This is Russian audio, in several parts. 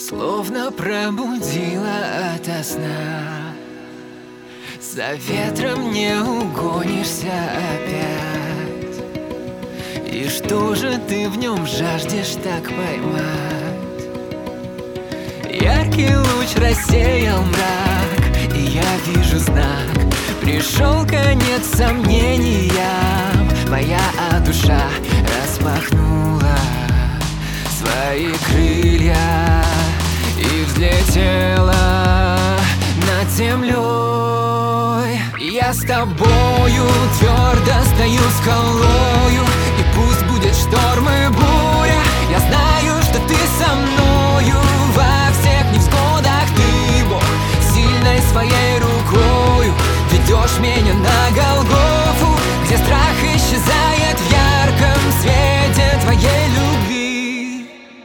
Словно пробудила ото сна. За ветром не угонишься опять. И что же ты в нем жаждешь так поймать? Яркий луч рассеял мрак, и я вижу знак. Пришел конец сомнениям. Моя душа распахнула свои крылья и взлетела над землей. Я с тобою твердо стою скалою, и пусть будет шторм и буря, я знаю, что ты со мною. Во всех невзгодах ты, Бог, сильной своей рукою ведешь меня на Голгофу, где страх исчезает в ярком свете твоей любви.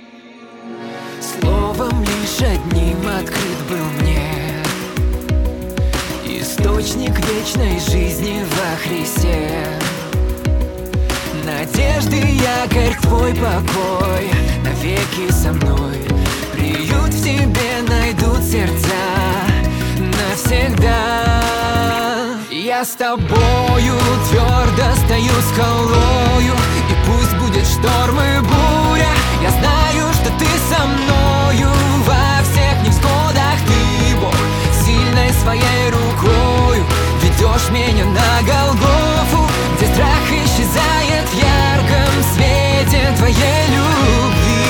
Словом лишь одним открыт был мне источник вечной жизни во Христе. Надежды, якорь, твой покой навеки со мной. Приют в тебе найдут сердца навсегда. Я с тобою твердо стою скалою, и пусть будет шторм и буря, я знаю, что ты со мною. Во всех невзгодах ты, Бог, сильной своей рукою ведешь меня на Голгофу, где страх исчезает в ярком свете твоей любви.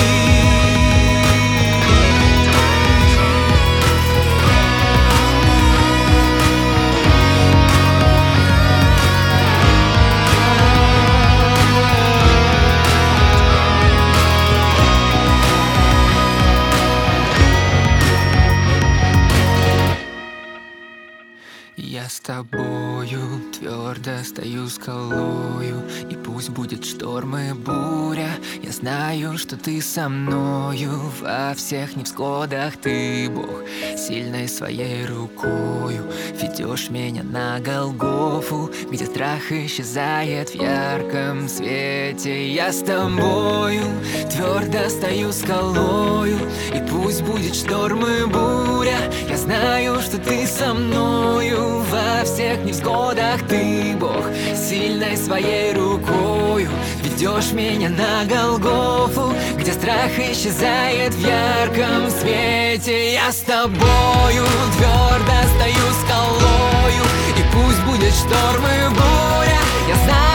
Я с тобою твердо стою скалою, и пусть будет шторм и буря, я знаю, что ты со мною. Во всех невзгодах ты, Бог, сильной своей рукою ведешь меня на Голгофу, где страх исчезает в ярком свете. Я с тобою твердо стою скалою, и пусть будет шторм и буря, я знаю, что ты со мною. Во всех невзгодах ты, Бог, сильной своей рукою ведешь меня на Голгофу, где страх исчезает в ярком свете. Я с тобою твердо стою скалою, и пусть будет шторм и буря, я знаю,